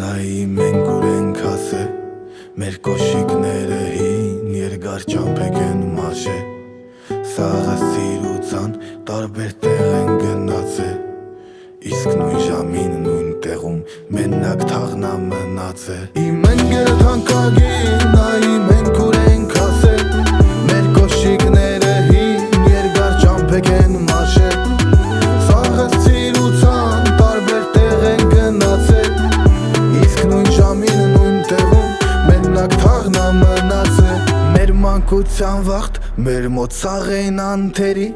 Նայի մենք ուրենք ասե մեր կոշիկները հին երկար ճամփեք են մաշե Սաղը սիրուցան տարբեր տեղ են գնացե Իսկ նույն ժամին նույն տեղում մենակ թաղնա մնացե Իմ ընկերը թանկագին նայի մենք ուրենք ասե մեր կոշիկները հին երկար ճամփեք են մաշե Սաղը սիրուցան տարբեր տեղ են գնացե Իսկ նույն ժամին նույն տեղում մենակ թաղնա մնացե Մեր մանկության վաղտ մեր մոտ սաղ էին անթերի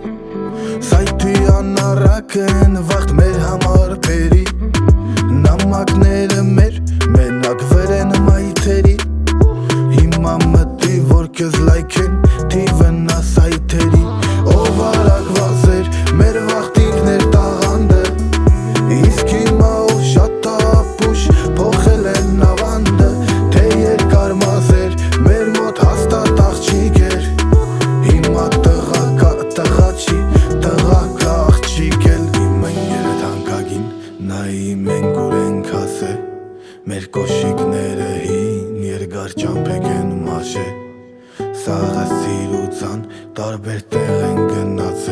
Սայթի անառակ են վաղտ մեր համար պերի Նամակները մեր մենակ վեր են մայթերի Հիմա մտի որ կեզ լայք են թիվնա սայթերի Ով արագ վազեր մեր վաղտինքն էր տաղանդը Իսկ հիմա ով շատ ապուշ փոխել են նավանդը Թե երկար մազեր մեր մոտ հաստատ աղջիկ էր Հիմա տղա չի տղա աղջիկ էլ Իմ ընկերը թանկագին նայի մենք ուրենք ասե Մեր կոշիկները հին երկար ճամփեք են մաշե Սաղը սիրուցան տարբեր տեղ են գնացե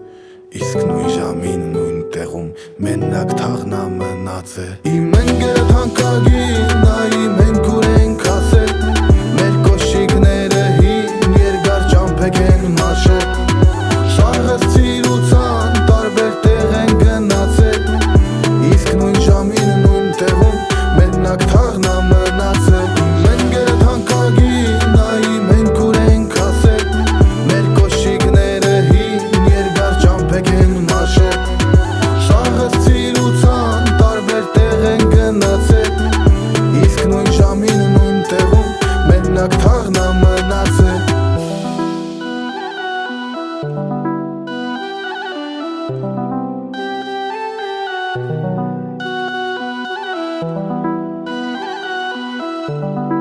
Իսկ նույն ժամին նույն տեղում մենակ թաղնա մնացե Իմ ընկերը թանկագին նայի մենք ուրենք ասե Մեր կոշիկները հին երկար ճամփեք են մաշե Սաղը սիրուցան տարբեր տեղ են գնացե Իսկ նույն ժամին նույն տեղում մենակ թաղնա մնացե Իմ ընկերը թանկագին նայի մենք ուրենք ասե Մեր կոշիկները հին երկար ճամփեք են մաշե Սաղը սիրուցան տարբեր տեղ են գնացե Իսկ նույն ժամին նույն տեղում մենակ թաղնա մնացե Thank you.